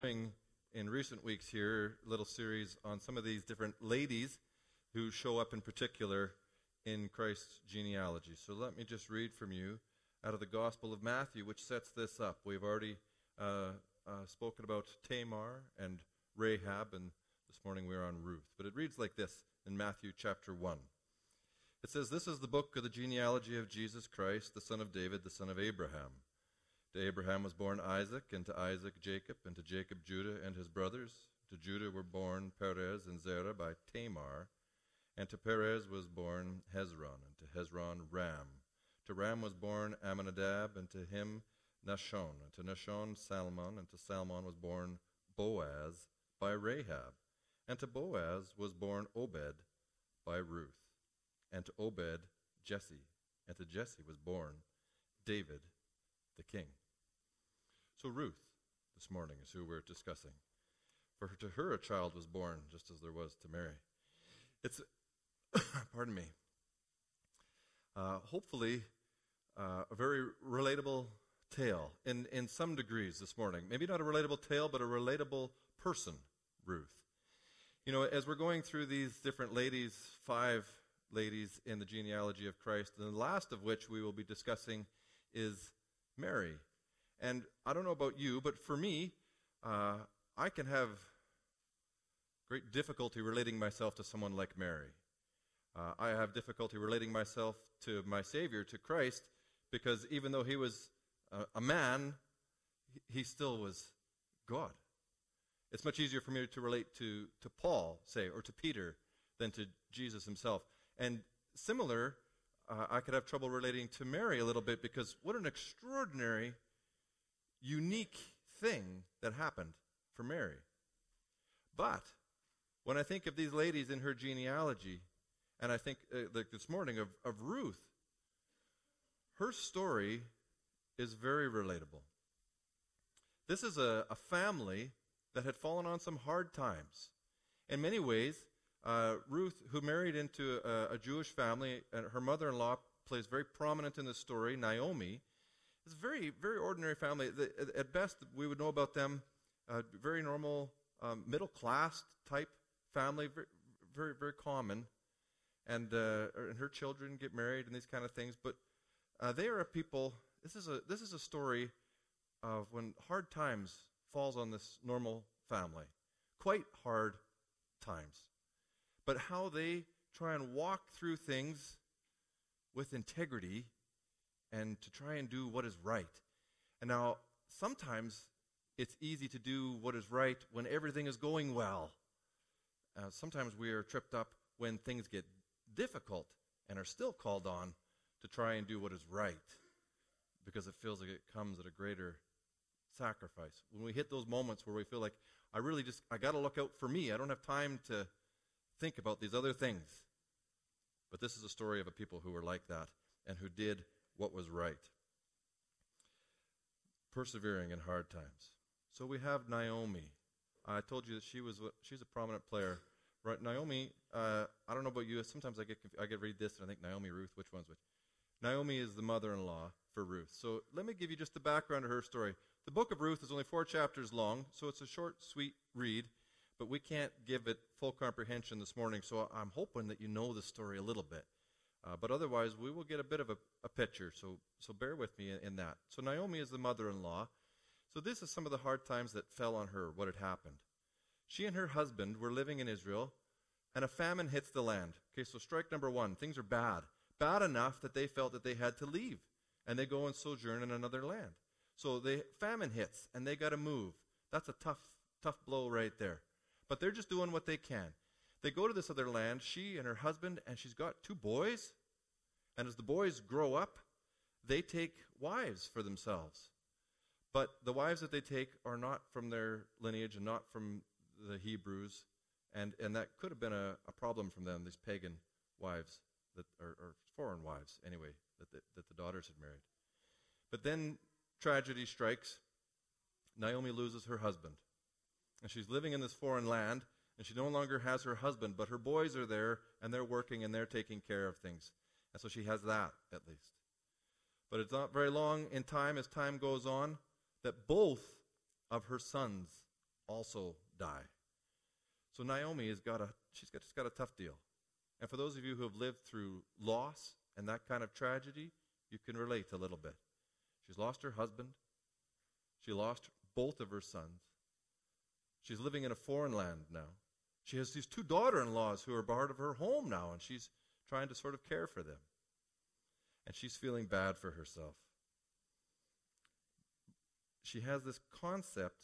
Doing in recent weeks here a little series on some of these different ladies who show up in particular in Christ's genealogy. So let me just read from you out of the Gospel of Matthew, which sets this up. We've already spoken about Tamar and Rahab, and this morning we're on Ruth. But it reads like this in Matthew chapter 1. It says, "This is the book of the genealogy of Jesus Christ, the son of David, the son of Abraham. To Abraham was born Isaac, and to Isaac Jacob, and to Jacob Judah and his brothers. To Judah were born Perez and Zerah by Tamar, and to Perez was born Hezron, and to Hezron Ram. To Ram was born Amminadab, and to him Nahshon, and to Nahshon Salmon, and to Salmon was born Boaz by Rahab, and to Boaz was born Obed by Ruth, and to Obed Jesse, and to Jesse was born David the king." So Ruth, this morning, is who we're discussing. For to her a child was born, just as there was to Mary. It's, pardon me, hopefully a very relatable tale in some degrees this morning. Maybe not a relatable tale, but a relatable person, Ruth. You know, as we're going through these different ladies, 5 ladies in the genealogy of Christ, and the last of which we will be discussing is Mary. And I don't know about you, but for me, I can have great difficulty relating myself to someone like Mary. I have difficulty relating myself to my Savior, to Christ, because even though he was a man, he still was God. It's much easier for me to relate to Paul, say, or to Peter, than to Jesus himself. And similar, I could have trouble relating to Mary a little bit, because what an extraordinary, unique thing that happened for Mary. But when I think of these ladies in her genealogy, and I think like this morning of Ruth, her story is very relatable. This is a family that had fallen on some hard times. In many ways, Ruth, who married into a Jewish family, and her mother-in-law plays very prominent in the story, Naomi. It's a very, very ordinary family. At best, we would know about them, very normal, middle-class type family, very, very, very common. And her children get married and these kind of things. But they are a people. This is a story of when hard times falls on this normal family, quite hard times. But how they try and walk through things with integrity and to try and do what is right. And now, sometimes it's easy to do what is right when everything is going well. Sometimes we are tripped up when things get difficult and are still called on to try and do what is right, because it feels like it comes at a greater sacrifice. When we hit those moments where we feel like, I got to look out for me. I don't have time to think about these other things. But this is a story of a people who were like that and who did what was right, persevering in hard times. So we have Naomi. I told you that she's a prominent player. Right, Naomi, I don't know about you, sometimes I get read this and I think Naomi, Ruth, which one's which? Naomi is the mother-in-law for Ruth. So let me give you just the background of her story. The book of Ruth is only 4 chapters long, so it's a short, sweet read, but we can't give it full comprehension this morning, so I'm hoping that you know the story a little bit. But otherwise, we will get a bit of a picture, so bear with me in that. So Naomi is the mother-in-law. So this is some of the hard times that fell on her, what had happened. She and her husband were living in Israel, and a famine hits the land. Okay, so strike number 1, things are bad. Bad enough that they felt that they had to leave, and they go and sojourn in another land. So the famine hits, and they got to move. That's a tough blow right there. But they're just doing what they can. They go to this other land, she and her husband, and she's got 2 boys. And as the boys grow up, they take wives for themselves. But the wives that they take are not from their lineage and not from the Hebrews. And that could have been a problem from them, these pagan wives, that or foreign wives, anyway, that the daughters had married. But then tragedy strikes. Naomi loses her husband. And she's living in this foreign land, and she no longer has her husband, but her boys are there, and they're working, and they're taking care of things. And so she has that, at least. But it's not very long in time, as time goes on, that both of her sons also die. So Naomi she's just got a tough deal. And for those of you who have lived through loss and that kind of tragedy, you can relate a little bit. She's lost her husband. She lost both of her sons. She's living in a foreign land now. She has these two daughter-in-laws who are part of her home now, and she's trying to sort of care for them. And she's feeling bad for herself. She has this concept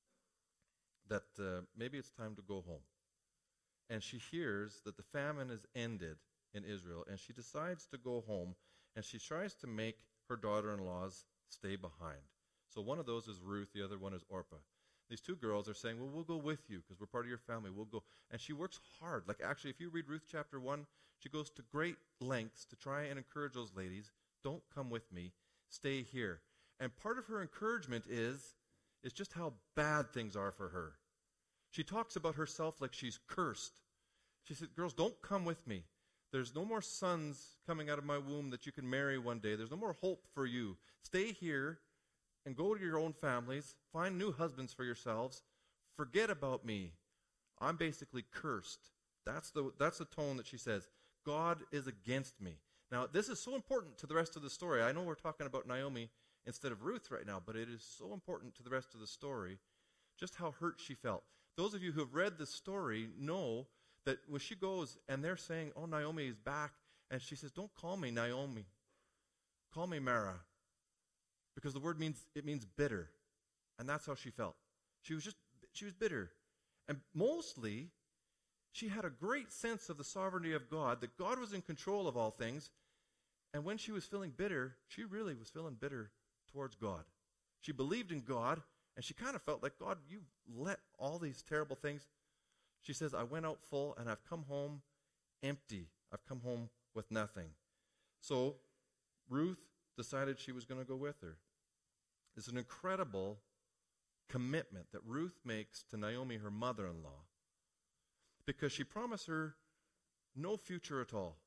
that maybe it's time to go home. And she hears that the famine has ended in Israel, and she decides to go home, and she tries to make her daughter-in-laws stay behind. So one of those is Ruth, the other one is Orpah. These two girls are saying, well, we'll go with you because we're part of your family. We'll go. And she works hard. Like actually, if you read Ruth chapter 1, she goes to great lengths to try and encourage those ladies. Don't come with me. Stay here. And part of her encouragement is just how bad things are for her. She talks about herself like she's cursed. She said, girls, don't come with me. There's no more sons coming out of my womb that you can marry one day. There's no more hope for you. Stay here and go to your own families. Find new husbands for yourselves. Forget about me. I'm basically cursed. That's the tone that she says. God is against me. Now, this is so important to the rest of the story. I know we're talking about Naomi instead of Ruth right now, but it is so important to the rest of the story just how hurt she felt. Those of you who have read the story know that when she goes and they're saying, oh, Naomi is back, and she says, don't call me Naomi. Call me Mara. Because the word means bitter. And that's how she felt. She was bitter. And mostly, she had a great sense of the sovereignty of God, that God was in control of all things. And when she was feeling bitter, she really was feeling bitter towards God. She believed in God, and she kind of felt like, God, you let all these terrible things. She says, I went out full, and I've come home empty. I've come home with nothing. So Ruth decided she was going to go with her. It's an incredible commitment that Ruth makes to Naomi, her mother-in-law, because she promised her no future at all.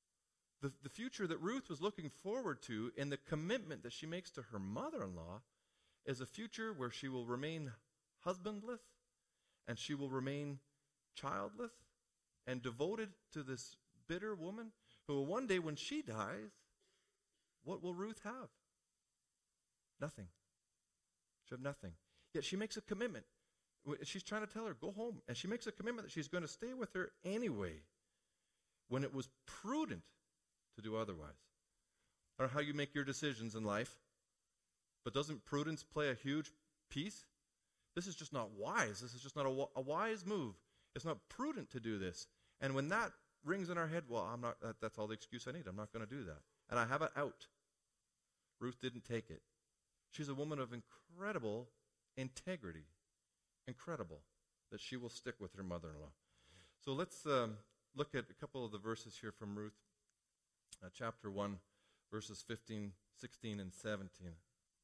The future that Ruth was looking forward to in the commitment that she makes to her mother-in-law is a future where she will remain husbandless and she will remain childless and devoted to this bitter woman who one day when she dies, what will Ruth have? Nothing. She'll have nothing. Yet she makes a commitment. She's trying to tell her, go home. And she makes a commitment that she's going to stay with her anyway when it was prudent to do otherwise. I don't know how you make your decisions in life, but doesn't prudence play a huge piece? This is just not wise. This is just not a wise move. It's not prudent to do this. And when that rings in our head, well, that's all the excuse I need. I'm not going to do that. And I have it out. Ruth didn't take it. She's a woman of incredible integrity. Incredible that she will stick with her mother-in-law. So let's look at a couple of the verses here from Ruth, chapter 1, verses 15, 16, and 17. It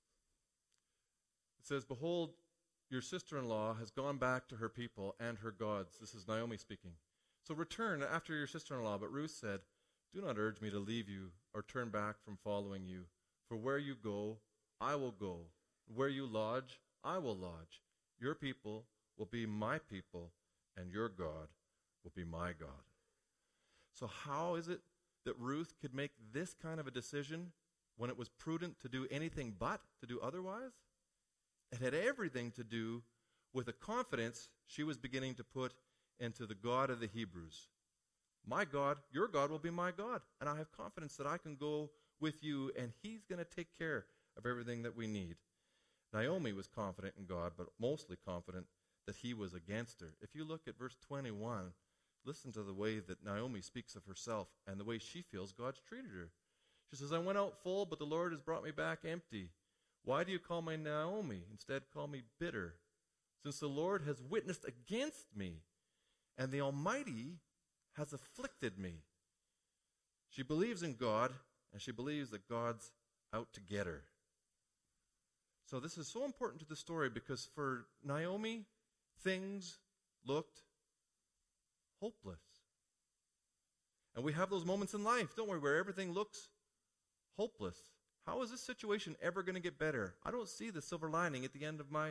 says, behold, your sister-in-law has gone back to her people and her gods. This is Naomi speaking. So return after your sister-in-law. But Ruth said, do not urge me to leave you or turn back from following you. For where you go, I will go. Where you lodge, I will lodge. Your people will be my people, and your God will be my God. So how is it that Ruth could make this kind of a decision when it was prudent to do anything but to do otherwise? It had everything to do with a confidence she was beginning to put into the God of the Hebrews. My God, your God will be my God, and I have confidence that I can go with you, and he's going to take care of everything that we need. Naomi was confident in God, but mostly confident that he was against her. If you look at verse 21, listen to the way that Naomi speaks of herself and the way she feels God's treated her. She says, I went out full, but the Lord has brought me back empty. Why do you call me Naomi? Instead, call me bitter, since the Lord has witnessed against me, and the Almighty has afflicted me. She believes in God, and she believes that God's out to get her. So this is so important to the story because for Naomi, things looked hopeless. And we have those moments in life, don't we, where everything looks hopeless. How is this situation ever going to get better? I don't see the silver lining at the end of my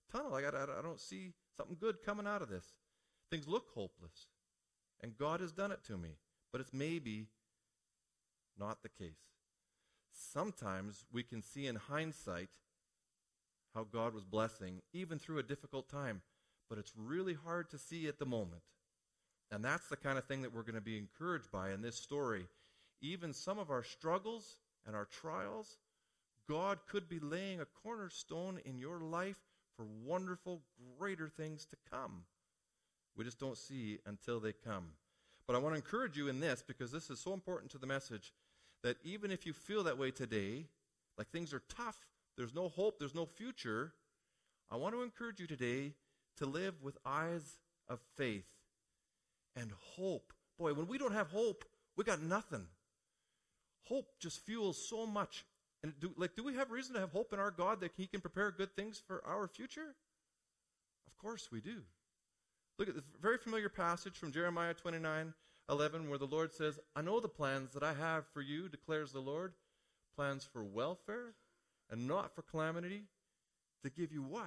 tunnel. I don't see something good coming out of this. Things look hopeless. And God has done it to me. But it's maybe not the case. Sometimes we can see in hindsight how God was blessing, even through a difficult time. But it's really hard to see at the moment. And that's the kind of thing that we're going to be encouraged by in this story. Even some of our struggles and our trials, God could be laying a cornerstone in your life for wonderful, greater things to come. We just don't see until they come. But I want to encourage you in this, because this is so important to the message, that even if you feel that way today, like things are tough, there's no hope, there's no future, I want to encourage you today to live with eyes of faith and hope. Boy, when we don't have hope, we got nothing. Hope just fuels so much. And do we have reason to have hope in our God that He can prepare good things for our future? Of course we do. Look at this very familiar passage from Jeremiah 29:11, where the Lord says, I know the plans that I have for you, declares the Lord, plans for welfare and not for calamity, to give you what?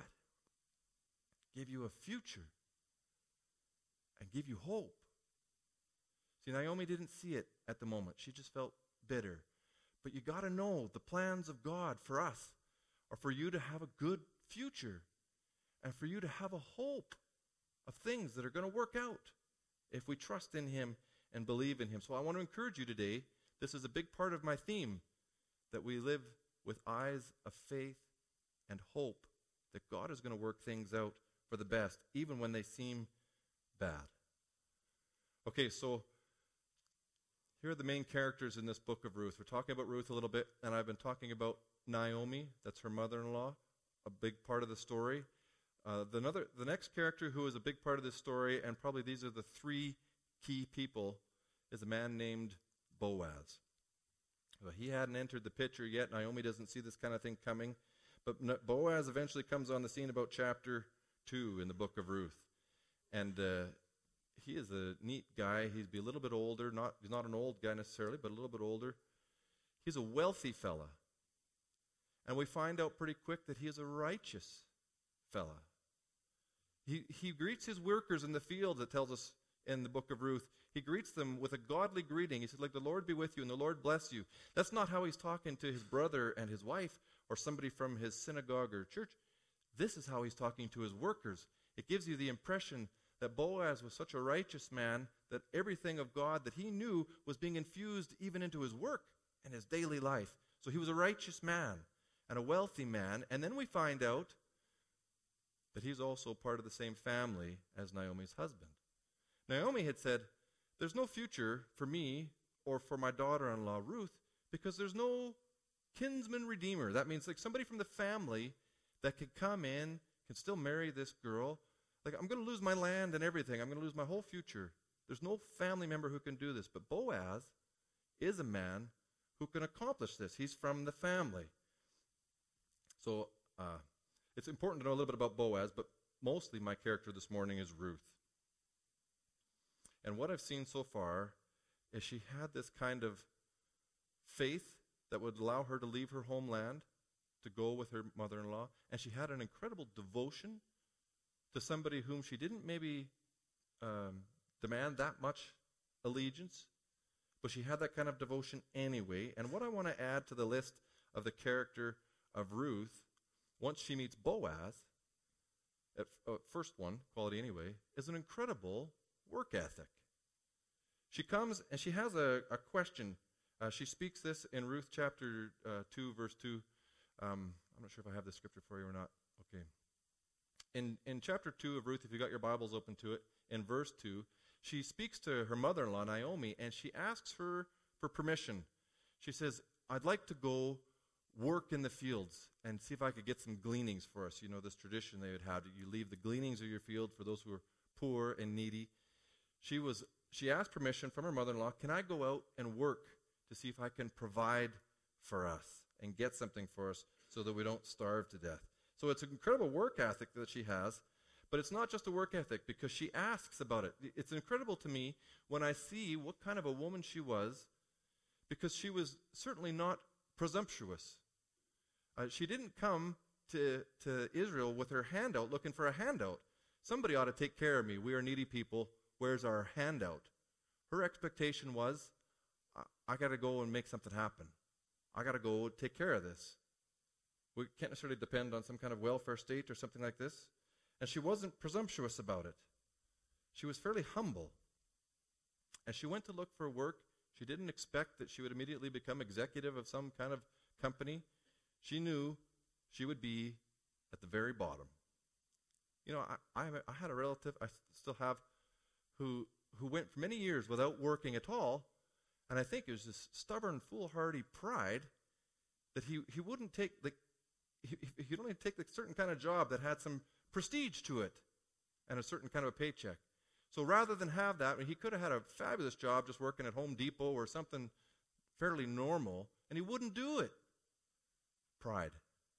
Give you a future and give you hope. See, Naomi didn't see it at the moment. She just felt bitter. But you got to know the plans of God for us are for you to have a good future and for you to have a hope of things that are going to work out if we trust in Him and believe in Him. So I want to encourage you today. This is a big part of my theme, that we live with eyes of faith and hope that God is going to work things out for the best, even when they seem bad. Okay, so here are the main characters in this book of Ruth. We're talking about Ruth a little bit, and I've been talking about Naomi. That's her mother-in-law, a big part of the story. The next character who is a big part of this story, and probably these are the three key people, is a man named Boaz. Well, he hadn't entered the picture yet. Naomi doesn't see this kind of thing coming. But Boaz eventually comes on the scene about chapter 2 in the book of Ruth. And he is a neat guy. He's a little bit older. He's not an old guy necessarily, but a little bit older. He's a wealthy fella. And we find out pretty quick that he is a righteous fella. He greets his workers in the field, it tells us in the book of Ruth. He greets them with a godly greeting. He says, like, the Lord be with you and the Lord bless you. That's not how he's talking to his brother and his wife or somebody from his synagogue or church. This is how he's talking to his workers. It gives you the impression that Boaz was such a righteous man that everything of God that he knew was being infused even into his work and his daily life. So he was a righteous man and a wealthy man. And then we find out that he's also part of the same family as Naomi's husband. Naomi had said, there's no future for me or for my daughter-in-law Ruth because there's no kinsman redeemer. That means like somebody from the family that could come in, can still marry this girl. Like, I'm going to lose my land and everything. I'm going to lose my whole future. There's no family member who can do this. But Boaz is a man who can accomplish this. He's from the family. So it's important to know a little bit about Boaz, but mostly my character this morning is Ruth. And what I've seen so far is she had this kind of faith that would allow her to leave her homeland to go with her mother-in-law. And she had an incredible devotion to somebody whom she didn't maybe demand that much allegiance, but she had that kind of devotion anyway. And what I want to add to the list of the character of Ruth, once she meets Boaz, first one, quality anyway, is an incredible work ethic. She comes and she has a question. She speaks this in Ruth chapter 2, verse 2. I'm not sure if I have the scripture for you or not. Okay. In chapter 2 of Ruth, if you got your Bibles open to it, in verse 2, she speaks to her mother-in-law, Naomi, and she asks her for permission. She says, I'd like to go work in the fields and see if I could get some gleanings for us. You know, this tradition they would have. You leave the gleanings of your field for those who are poor and needy. She asked permission from her mother-in-law, can I go out and work to see if I can provide for us and get something for us so that we don't starve to death? So it's an incredible work ethic that she has, but it's not just a work ethic because she asks about it. It's incredible to me when I see what kind of a woman she was, because she was certainly not presumptuous. She didn't come to Israel with her hand out, looking for a handout. Somebody ought to take care of me. We are needy people. Where's our handout? Her expectation was, I got to go and make something happen. I got to go take care of this. We can't necessarily depend on some kind of welfare state or something like this. And she wasn't presumptuous about it. She was fairly humble. As she went to look for work, she didn't expect that she would immediately become executive of some kind of company. She knew she would be at the very bottom. You know, I had a relative, I still have, who went for many years without working at all, and I think it was this stubborn, foolhardy pride that he wouldn't take, he'd only take a certain kind of job that had some prestige to it and a certain kind of a paycheck. So rather than have that, he could have had a fabulous job just working at Home Depot or something fairly normal, and he wouldn't do it. Pride.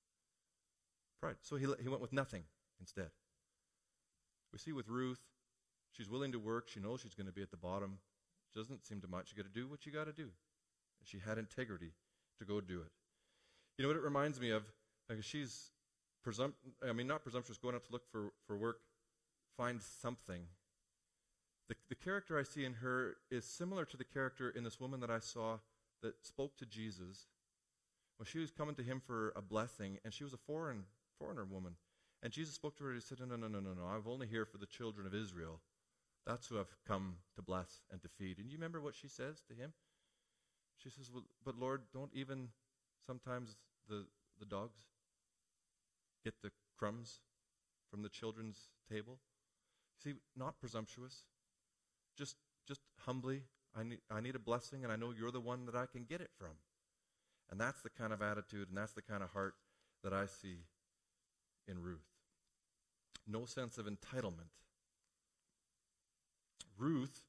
So he went with nothing instead. We see with Ruth, she's willing to work. She knows she's going to be at the bottom. It doesn't seem too much. You got to do what you got to do. She had integrity to go do it. You know what it reminds me of? Like she's not presumptuous, going out to look for work, find something. The character I see in her is similar to the character in this woman that I saw that spoke to Jesus when she was coming to him for a blessing, and she was a foreigner woman. And Jesus spoke to her and he said, No, I'm only here for the children of Israel. That's who I've come to bless and to feed. And you remember what she says to him? She says, well, but Lord, don't even sometimes the dogs get the crumbs from the children's table? See, not presumptuous. Just humbly, I need a blessing, and I know you're the one that I can get it from. And that's the kind of attitude, and that's the kind of heart that I see in Ruth. No sense of entitlement. Ruth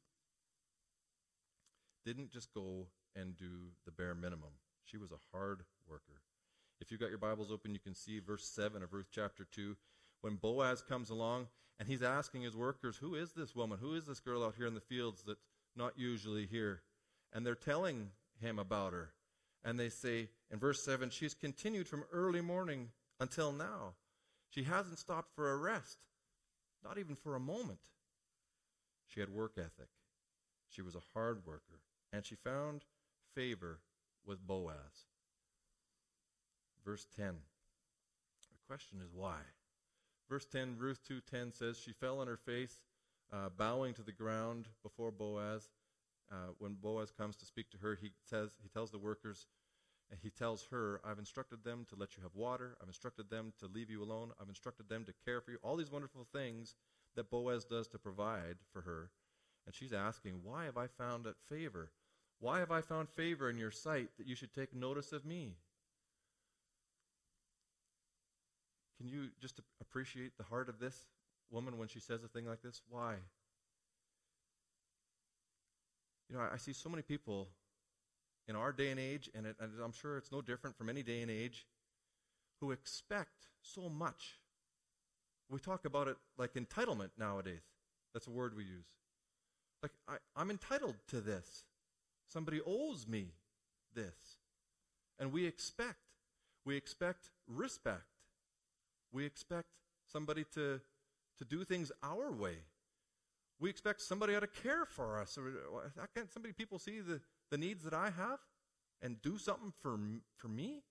didn't just go and do the bare minimum. She was a hard worker. If you've got your Bibles open, you can see verse 7 of Ruth chapter 2. When Boaz comes along, and he's asking his workers, who is this woman? Who is this girl out here in the fields that's not usually here? And they're telling him about her. And they say, in verse 7, she's continued from early morning until now. She hasn't stopped for a rest, not even for a moment. She had work ethic. She was a hard worker. And she found favor with Boaz. Verse 10. The question is why? Verse 10, Ruth 2:10 says, she fell on her face, bowing to the ground before Boaz. When Boaz comes to speak to her, he tells the workers, and he tells her, I've instructed them to let you have water. I've instructed them to leave you alone. I've instructed them to care for you. All these wonderful things that Boaz does to provide for her. And she's asking, why have I found that favor? Why have I found favor in your sight that you should take notice of me? Can you just appreciate the heart of this woman when she says a thing like this? Why? You know, I see so many people in our day and age, and I'm sure it's no different from any day and age, who expect so much. We talk about it like entitlement nowadays. That's a word we use. Like, I'm entitled to this. Somebody owes me this. And we expect respect. We expect somebody to do things our way. We expect somebody ought to care for us. How can people see the needs that I have and do something for me?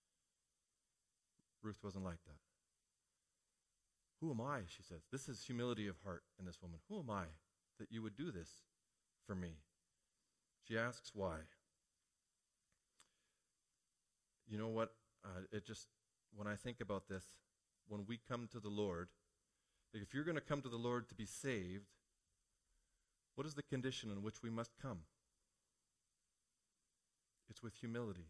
Ruth wasn't like that. Who am I, she says. This is humility of heart in this woman. Who am I that you would do this for me? She asks why. You know what? When I think about this, when we come to the Lord, if you're going to come to the Lord to be saved, what is the condition in which we must come? It's with humility.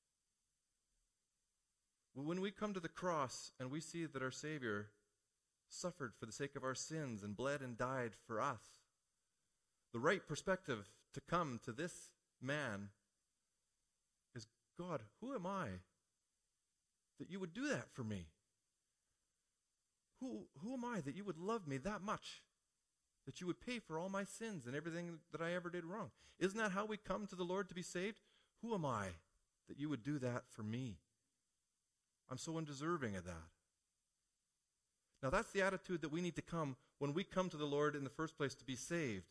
When we come to the cross and we see that our Savior suffered for the sake of our sins and bled and died for us, the right perspective to come to this man is, God, who am I that you would do that for me? Who am I that you would love me that much? That you would pay for all my sins and everything that I ever did wrong? Isn't that how we come to the Lord to be saved? Who am I that you would do that for me? I'm so undeserving of that. Now that's the attitude that we need to come when we come to the Lord in the first place to be saved.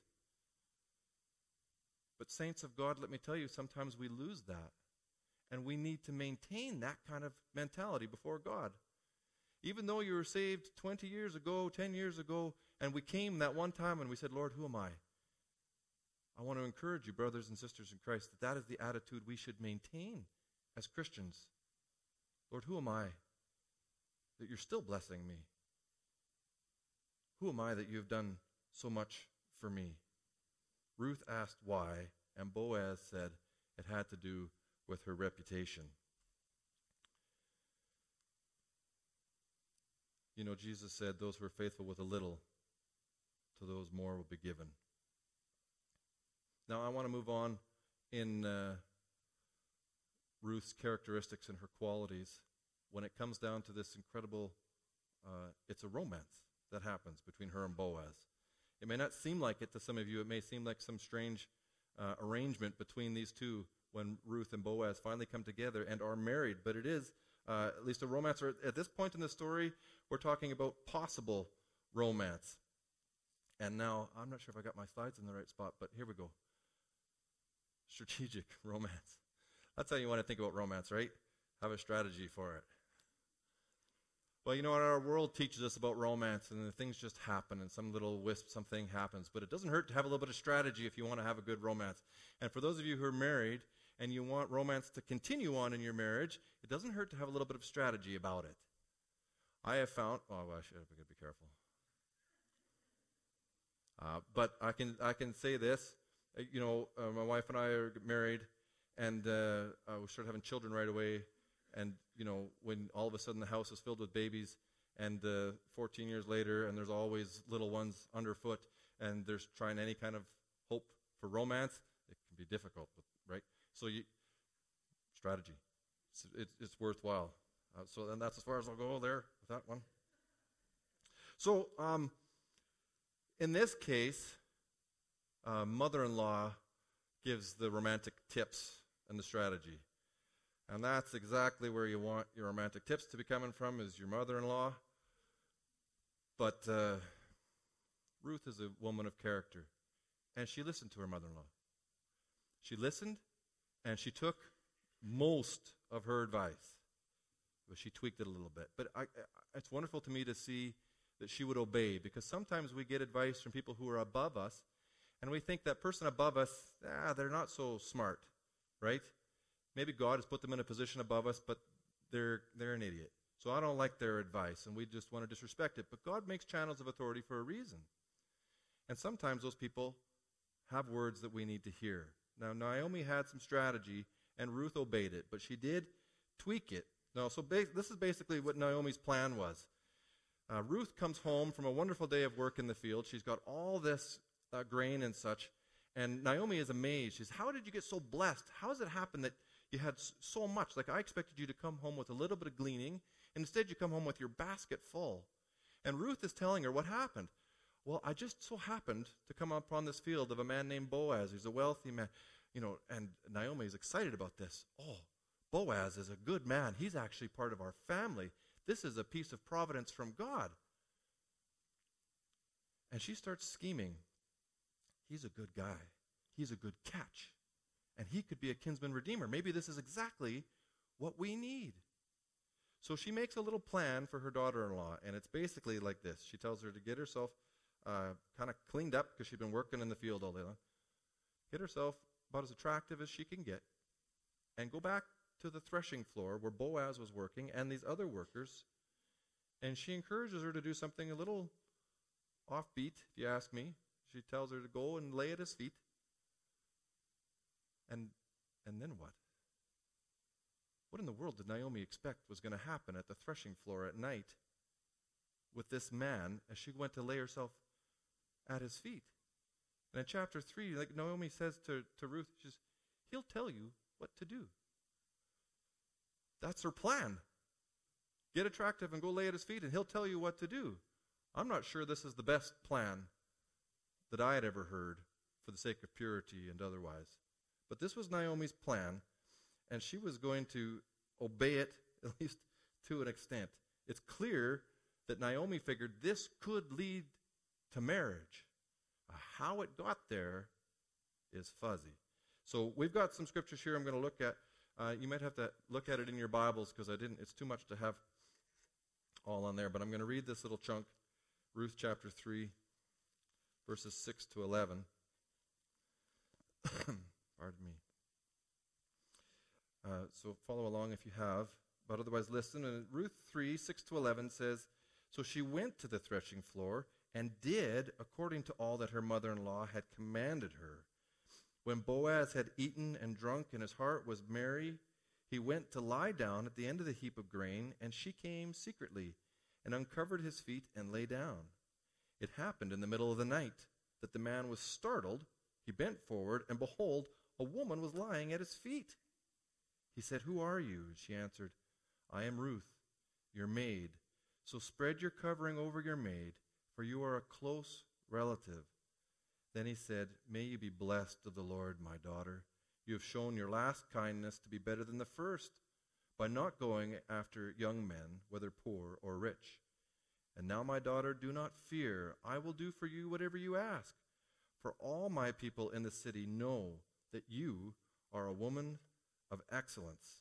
But saints of God, let me tell you, sometimes we lose that. And we need to maintain that kind of mentality before God. Even though you were saved 20 years ago, 10 years ago, and we came that one time and we said, Lord, who am I? I want to encourage you, brothers and sisters in Christ, that that is the attitude we should maintain as Christians. Lord, who am I that you're still blessing me? Who am I that you have done so much for me? Ruth asked why, and Boaz said it had to do with her reputation. You know, Jesus said, those who are faithful with a little, to those more will be given. Now, I want to move on in Ruth's characteristics and her qualities when it comes down to this incredible, it's a romance that happens between her and Boaz. It may not seem like it to some of you. It may seem like some strange arrangement between these two when Ruth and Boaz finally come together and are married. But it is at least a romance. Or at this point in the story, we're talking about possible romance. And now, I'm not sure if I got my slides in the right spot, but here we go. Strategic romance. That's how you want to think about romance, right? Have a strategy for it. Well, you know what? Our world teaches us about romance, and the things just happen, and some little wisp, something happens. But it doesn't hurt to have a little bit of strategy if you want to have a good romance. And for those of you who are married and you want romance to continue on in your marriage, it doesn't hurt to have a little bit of strategy about it. I have found, I should be careful. But I can say this. My wife and I are married, and we started having children right away. And, when all of a sudden the house is filled with babies, and 14 years later, and there's always little ones underfoot, and there's trying any kind of hope for romance, it can be difficult, right? So strategy, it's worthwhile. And that's as far as I'll go there with that one. So in this case, mother-in-law gives the romantic tips and the strategy. And that's exactly where you want your romantic tips to be coming from, is your mother-in-law. But Ruth is a woman of character, and she listened to her mother-in-law. She listened, and she took most of her advice, but she tweaked it a little bit. But it's wonderful to me to see that she would obey, because sometimes we get advice from people who are above us, and we think that person above us, they're not so smart, right? Maybe God has put them in a position above us, but they're an idiot. So I don't like their advice, and we just want to disrespect it. But God makes channels of authority for a reason. And sometimes those people have words that we need to hear. Now, Naomi had some strategy, and Ruth obeyed it, but she did tweak it. Now, so this is basically what Naomi's plan was. Ruth comes home from a wonderful day of work in the field. She's got all this grain and such, and Naomi is amazed. She says, how did you get so blessed? How does it happen that you had so much? Like, I expected you to come home with a little bit of gleaning, and instead you come home with your basket full. And Ruth is telling her what happened. Well, I just so happened to come upon this field of a man named Boaz, who's a wealthy man. And Naomi is excited about this. Oh, Boaz is a good man. He's actually part of our family. This is a piece of providence from God. And she starts scheming. He's a good guy. He's a good catch. And he could be a kinsman redeemer. Maybe this is exactly what we need. So she makes a little plan for her daughter-in-law, and it's basically like this. She tells her to get herself kind of cleaned up, because she'd been working in the field all day long. Get herself about as attractive as she can get, and go back to the threshing floor where Boaz was working and these other workers. And she encourages her to do something a little offbeat, if you ask me. She tells her to go and lay at his feet. And then what? What in the world did Naomi expect was going to happen at the threshing floor at night with this man as she went to lay herself at his feet? And in chapter 3, like Naomi says to Ruth, she says, he'll tell you what to do. That's her plan. Get attractive and go lay at his feet, and he'll tell you what to do. I'm not sure this is the best plan that I had ever heard for the sake of purity and otherwise. But this was Naomi's plan, and she was going to obey it, at least to an extent. It's clear that Naomi figured this could lead to marriage. How it got there is fuzzy. So we've got some scriptures here I'm going to look at. You might have to look at it in your Bibles because it's too much to have all on there. But I'm going to read this little chunk, Ruth chapter 3, verses 6 to 11. Pardon me. So follow along if you have, but otherwise listen. And Ruth 3, 6 to 11 says, "So she went to the threshing floor and did according to all that her mother-in-law had commanded her. When Boaz had eaten and drunk and his heart was merry, he went to lie down at the end of the heap of grain, and she came secretly and uncovered his feet and lay down. It happened in the middle of the night that the man was startled. He bent forward, and behold, a woman was lying at his feet. He said, 'Who are you?' And she answered, 'I am Ruth, your maid. So spread your covering over your maid, for you are a close relative.' Then he said, 'May you be blessed of the Lord, my daughter. You have shown your last kindness to be better than the first, by not going after young men, whether poor or rich. And now, my daughter, do not fear. I will do for you whatever you ask. For all my people in the city know that you are a woman of excellence.'"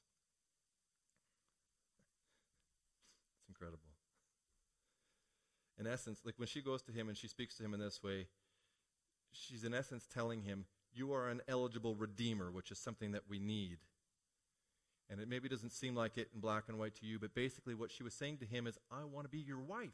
It's incredible. In essence, like when she goes to him and she speaks to him in this way, she's in essence telling him, you are an eligible redeemer, which is something that we need. And it maybe doesn't seem like it in black and white to you, but basically what she was saying to him is, I want to be your wife.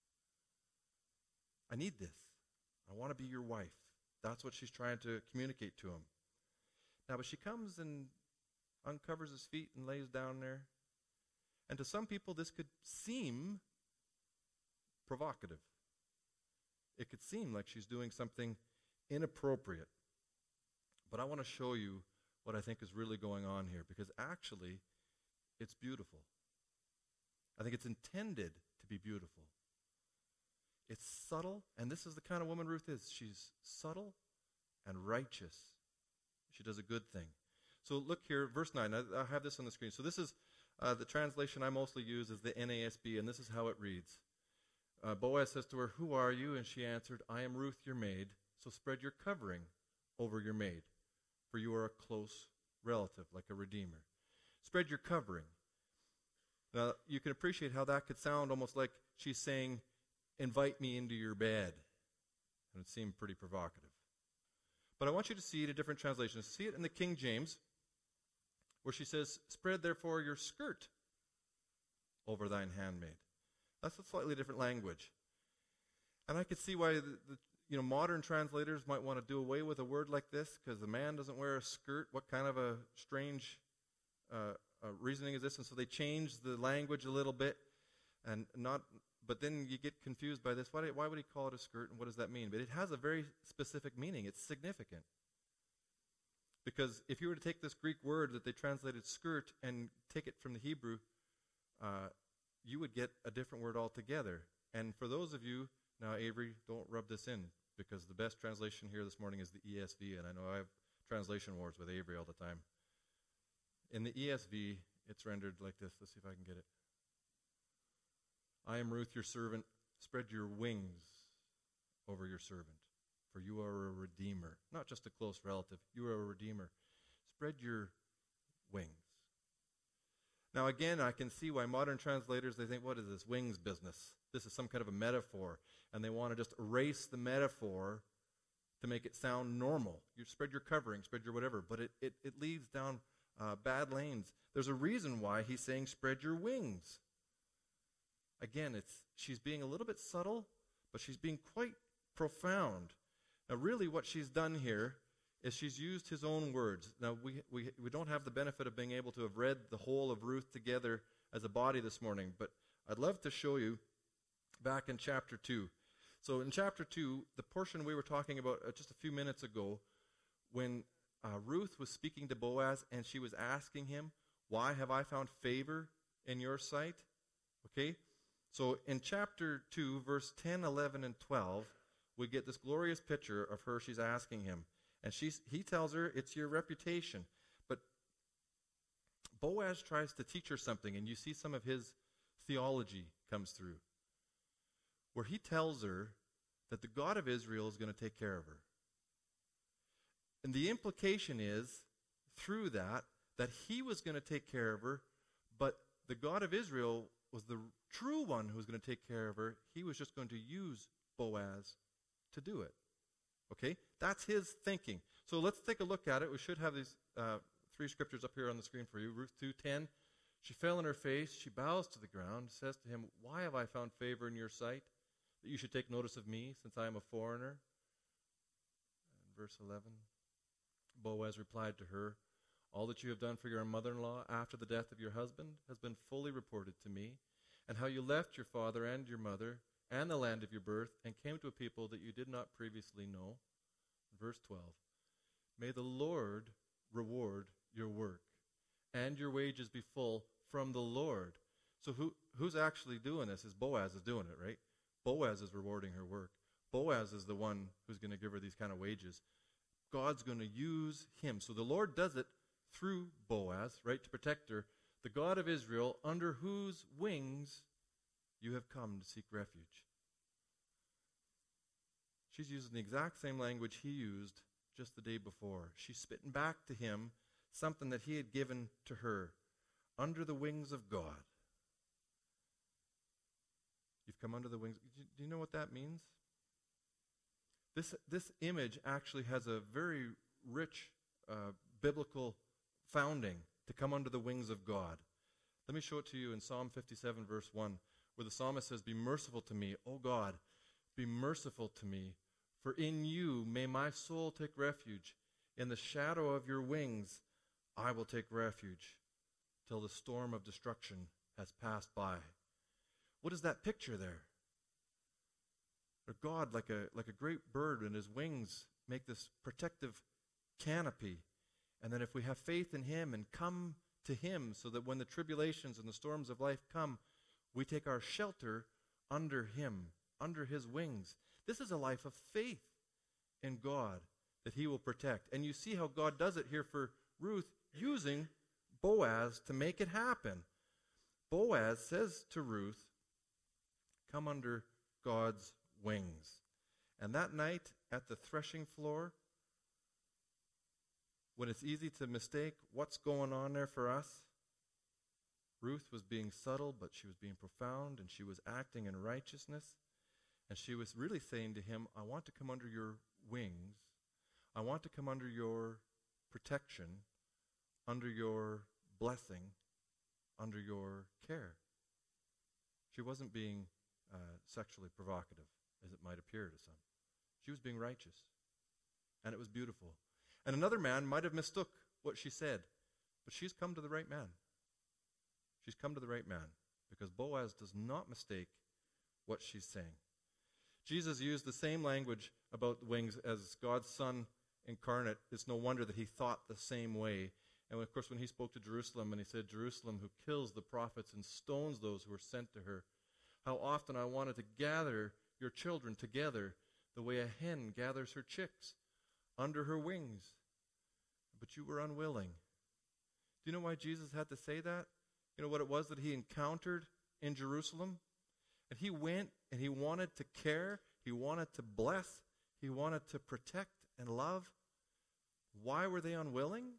I need this. I want to be your wife. That's what she's trying to communicate to him. Now, but she comes and uncovers his feet and lays down there. And to some people, this could seem provocative. It could seem like she's doing something inappropriate. But I want to show you what I think is really going on here, because actually, it's beautiful. I think it's intended to be beautiful. It's subtle, and this is the kind of woman Ruth is. She's subtle and righteous. She does a good thing. So look here, verse 9. I have this on the screen. So this is the translation I mostly use is the NASB, and this is how it reads. Boaz says to her, "Who are you?" And she answered, "I am Ruth, your maid. So spread your covering over your maid, for you are a close relative, like a redeemer." Spread your covering. Now, you can appreciate how that could sound almost like she's saying, invite me into your bed. And it seemed pretty provocative. But I want you to see it in different translations. See it in the King James, where she says, "Spread therefore your skirt over thine handmaid." That's a slightly different language. And I could see why the modern translators might want to do away with a word like this, because the man doesn't wear a skirt. What kind of a strange reasoning is this? And so they change the language a little bit, but then you get confused by this. Why would he call it a skirt, and what does that mean? But it has a very specific meaning. It's significant. Because if you were to take this Greek word that they translated skirt and take it from the Hebrew, you would get a different word altogether. And for those of you, now Avery, don't rub this in, because the best translation here this morning is the ESV, and I know I have translation wars with Avery all the time. In the ESV, it's rendered like this. Let's see if I can get it. "I am Ruth, your servant. Spread your wings over your servant, for you are a redeemer." Not just a close relative. You are a redeemer. Spread your wings. Now again, I can see why modern translators, they think, what is this wings business? This is some kind of a metaphor. And they want to just erase the metaphor to make it sound normal. You spread your covering, spread your whatever. But it leads down bad lanes. There's a reason why he's saying spread your wings. Again, she's being a little bit subtle, but she's being quite profound. Now really what she's done here is she's used his own words. Now, we don't have the benefit of being able to have read the whole of Ruth together as a body this morning, but I'd love to show you back in chapter 2. So in chapter 2, the portion we were talking about just a few minutes ago, when Ruth was speaking to Boaz and she was asking him, "Why have I found favor in your sight?" Okay? So in chapter 2, verse 10, 11, and 12, we get this glorious picture of her. She's asking him. And he tells her, it's your reputation. But Boaz tries to teach her something, and you see some of his theology comes through. where he tells her that the God of Israel is going to take care of her. And the implication is, through that he was going to take care of her, but the God of Israel was the true one who was going to take care of her. He was just going to use Boaz to do it. Okay? That's his thinking. So let's take a look at it. We should have these three scriptures up here on the screen for you. Ruth 2:10. She fell on her face. She bows to the ground, says to him, "Why have I found favor in your sight, that you should take notice of me, since I am a foreigner?" And verse 11. Boaz replied to her, "All that you have done for your mother-in-law after the death of your husband has been fully reported to me, and how you left your father and your mother and the land of your birth and came to a people that you did not previously know." Verse 12. "May the Lord reward your work, and your wages be full from the Lord." So who's actually doing this? Is Boaz is doing it, right? Boaz is rewarding her work. Boaz is the one who's going to give her these kind of wages. God's going to use him. So the Lord does it through Boaz, right, to protect her. The God of Israel, under whose wings you have come to seek refuge. She's using the exact same language he used just the day before. She's spitting back to him something that he had given to her. Under the wings of God. You've come under the wings. Do you know what that means? This image actually has a very rich biblical founding, to come under the wings of God. Let me show it to you in Psalm 57, verse 1, where the psalmist says, "Be merciful to me, O God, be merciful to me, for in you may my soul take refuge. In the shadow of your wings I will take refuge, till the storm of destruction has passed by." What is that picture there? Or God, like a great bird, and his wings make this protective canopy. And then if we have faith in him and come to him, so that when the tribulations and the storms of life come, we take our shelter under him, under his wings. This is a life of faith in God that he will protect. And you see how God does it here for Ruth, using Boaz to make it happen. Boaz says to Ruth, "Come under God's wings." And that night at the threshing floor, when it's easy to mistake what's going on there for us, Ruth was being subtle, but she was being profound, and she was acting in righteousness. And she was really saying to him, "I want to come under your wings. I want to come under your protection, under your blessing, under your care." She wasn't being sexually provocative, as it might appear to some. She was being righteous, and it was beautiful. And another man might have mistook what she said, but she's come to the right man. She's come to the right man, because Boaz does not mistake what she's saying. Jesus used the same language about the wings as God's Son incarnate. It's no wonder that he thought the same way. And of course, when he spoke to Jerusalem, and he said, "Jerusalem, who kills the prophets and stones those who are sent to her, how often I wanted to gather your children together the way a hen gathers her chicks under her wings, but you were unwilling." Do you know why Jesus had to say that? You know what it was that he encountered in Jerusalem? And he went and he wanted to care, he wanted to bless, he wanted to protect and love. Why were they unwilling?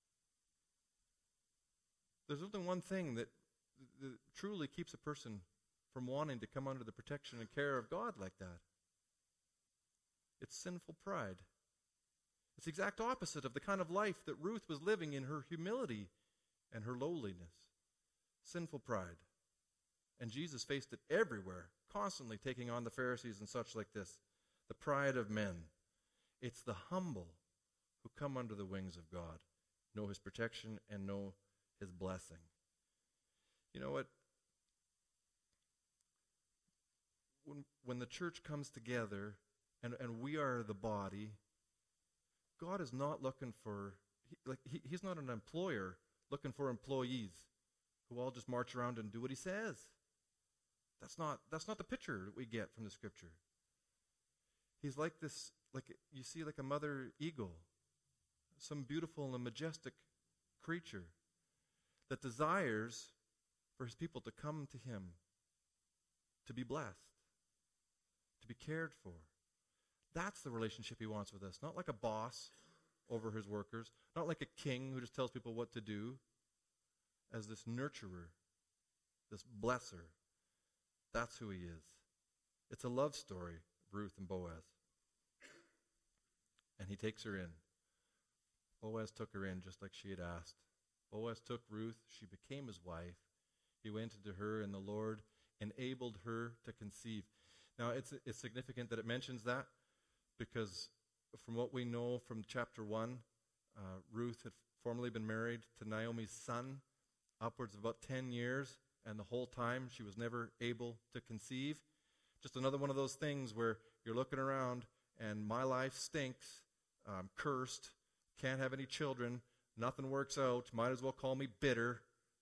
There's only one thing that truly keeps a person from wanting to come under the protection and care of God like that. It's sinful pride. It's the exact opposite of the kind of life that Ruth was living in her humility and her lowliness. Sinful pride. And Jesus faced it everywhere, constantly taking on the Pharisees and such like this. The pride of men. It's the humble who come under the wings of God, know his protection and know his blessing. You know what? When the church comes together and we are the body, God is not looking for, he's not an employer looking for employees who all just march around and do what he says. That's not the picture that we get from the scripture. He's like this, like you see, like a mother eagle, some beautiful and majestic creature that desires for his people to come to him, to be blessed. to be cared for. That's the relationship he wants with us. Not like a boss over his workers, not like a king who just tells people what to do, as this nurturer, this blesser. That's who he is. It's a love story, Ruth and Boaz. And he takes her in. Boaz took her in just like she had asked. Boaz took Ruth. She became his wife. He went into her, and the Lord enabled her to conceive. Now, it's significant that it mentions that, because from what we know from chapter 1, Ruth had formerly been married to Naomi's son upwards of about 10 years, and the whole time she was never able to conceive. Just another one of those things where you're looking around and my life stinks, I'm cursed, can't have any children, nothing works out, might as well call me bitter.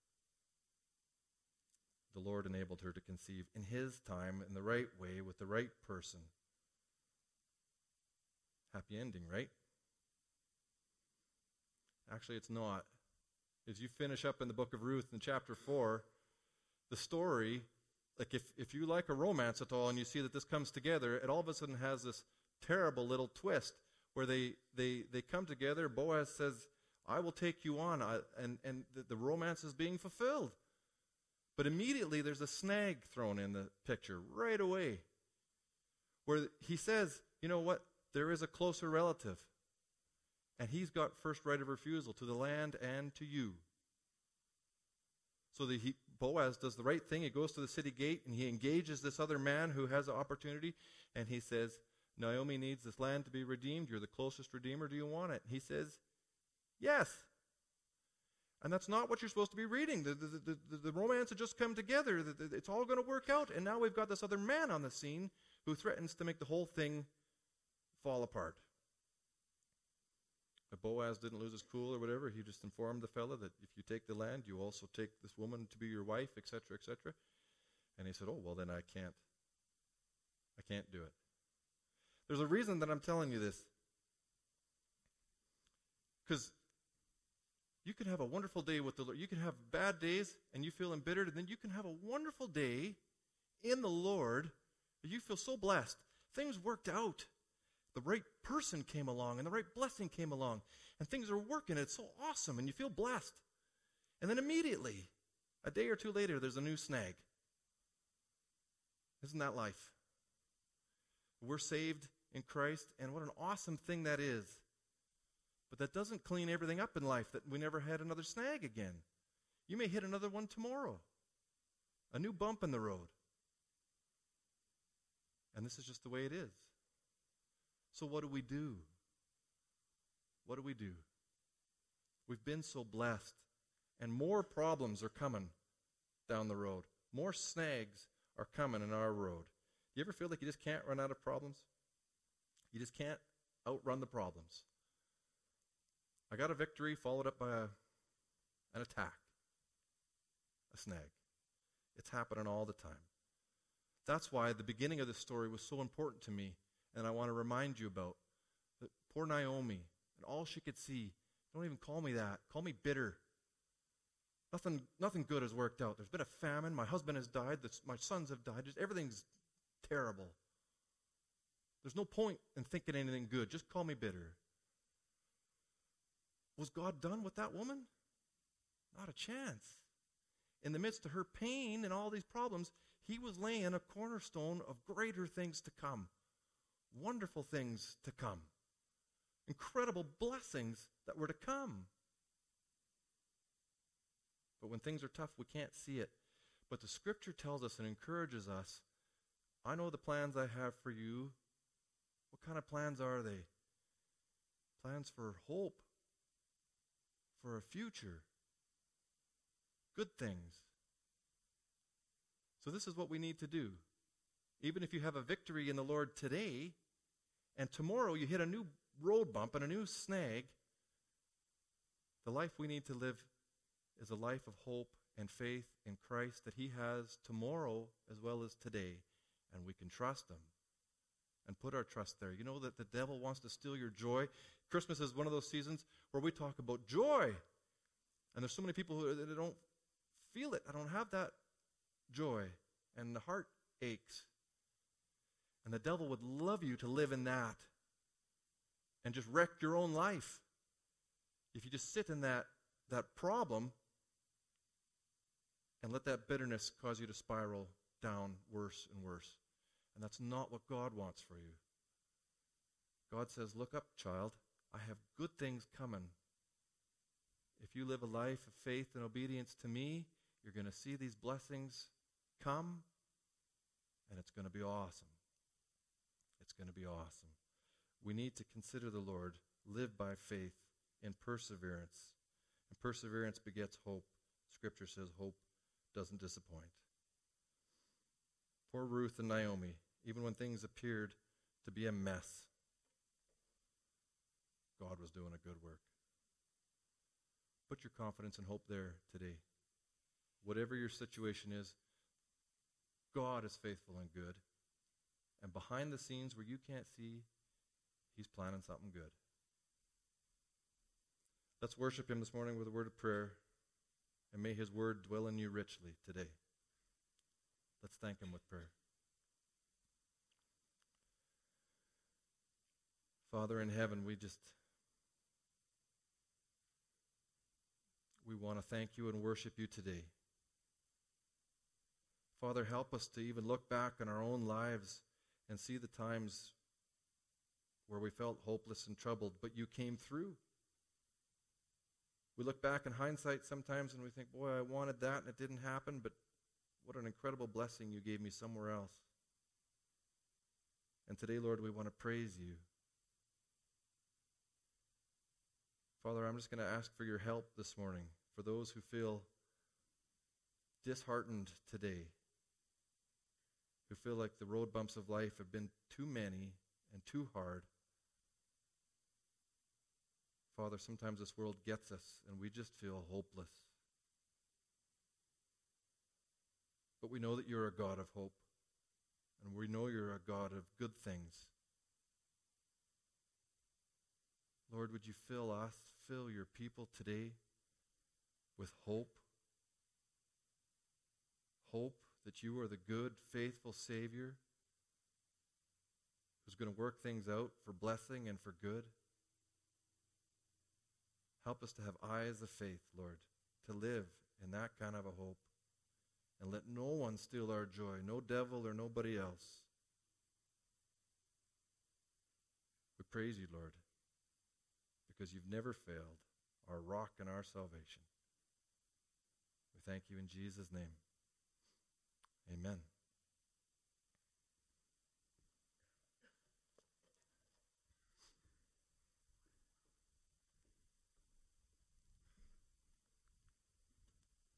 The Lord enabled her to conceive in his time, in the right way, with the right person. Happy ending, right? Actually, it's not. As you finish up in the book of Ruth in chapter 4, the story, like if you like a romance at all and you see that this comes together, it all of a sudden has this terrible little twist where they come together. Boaz says, I will take you on, and the romance is being fulfilled. But immediately there's a snag thrown in the picture right away where he says, you know what, there is a closer relative, and he's got first right of refusal to the land and to you. So Boaz does the right thing. He goes to the city gate, and he engages this other man who has an opportunity, and he says, Naomi needs this land to be redeemed. You're the closest redeemer. Do you want it? And he says, yes. And that's not what you're supposed to be reading. The romance had just come together. It's all going to work out. And now we've got this other man on the scene who threatens to make the whole thing fall apart. But Boaz didn't lose his cool or whatever. He just informed the fellow that if you take the land, you also take this woman to be your wife, etc., etc. And he said, oh, well, then I can't do it. There's a reason that I'm telling you this. Because you can have a wonderful day with the Lord. You can have bad days and you feel embittered, and then you can have a wonderful day in the Lord. You feel so blessed. Things worked out. The right person came along and the right blessing came along, and things are working. It's so awesome, and you feel blessed. And then immediately, a day or two later, there's a new snag. Isn't that life? We're saved in Christ, and what an awesome thing that is. But that doesn't clean everything up in life, that we never had another snag again. You may hit another one tomorrow. A new bump in the road. And this is just the way it is. So what do we do? What do we do? We've been so blessed, and more problems are coming down the road. More snags are coming in our road. You ever feel like you just can't run out of problems? You just can't outrun the problems. I got a victory followed up by an attack, a snag. It's happening all the time. That's why the beginning of this story was so important to me, and I want to remind you about that. Poor Naomi, and all she could see, don't even call me that. Call me bitter. Nothing good has worked out. There's been a famine. My husband has died. My sons have died. Everything's terrible. There's no point in thinking anything good. Just call me bitter. Was God done with that woman? Not a chance. In the midst of her pain and all these problems, he was laying a cornerstone of greater things to come. Wonderful things to come. Incredible blessings that were to come. But when things are tough, we can't see it. But the Scripture tells us and encourages us, I know the plans I have for you. What kind of plans are they? Plans for hope, for a future, good things. So this is what we need to do. Even if you have a victory in the Lord today, and tomorrow you hit a new road bump and a new snag, the life we need to live is a life of hope and faith in Christ that he has tomorrow as well as today, and we can trust him and put our trust there. You know that the devil wants to steal your joy. Christmas is one of those seasons where we talk about joy, and there's so many people who they don't feel it. I don't have that joy, and the heart aches. And the devil would love you to live in that and just wreck your own life. If you just sit in that problem and let that bitterness cause you to spiral down worse and worse. And that's not what God wants for you. God says, look up, child. I have good things coming. If you live a life of faith and obedience to me, you're going to see these blessings come, and it's going to be awesome. It's going to be awesome. We need to consider the Lord, live by faith in perseverance. And perseverance begets hope. Scripture says hope doesn't disappoint. Poor Ruth and Naomi, even when things appeared to be a mess, God was doing a good work. Put your confidence and hope there today. Whatever your situation is, God is faithful and good. And behind the scenes where you can't see, he's planning something good. Let's worship him this morning with a word of prayer, and may his word dwell in you richly today. Let's thank him with prayer. Father in heaven, we want to thank you and worship you today. Father, help us to even look back on our own lives and see the times where we felt hopeless and troubled, but you came through. We look back in hindsight sometimes and we think, boy, I wanted that and it didn't happen, but what an incredible blessing you gave me somewhere else. And today, Lord, we want to praise you. Father, I'm just going to ask for your help this morning for those who feel disheartened today, who feel like the road bumps of life have been too many and too hard. Father, sometimes this world gets us and we just feel hopeless. But we know that you're a God of hope, and we know you're a God of good things. Lord, would you fill your people today with hope? Hope that you are the good, faithful Savior who's going to work things out for blessing and for good. Help us to have eyes of faith, Lord, to live in that kind of a hope. And let no one steal our joy, no devil or nobody else. We praise you, Lord, because you've never failed, our rock and our salvation. We thank you in Jesus' name. Amen.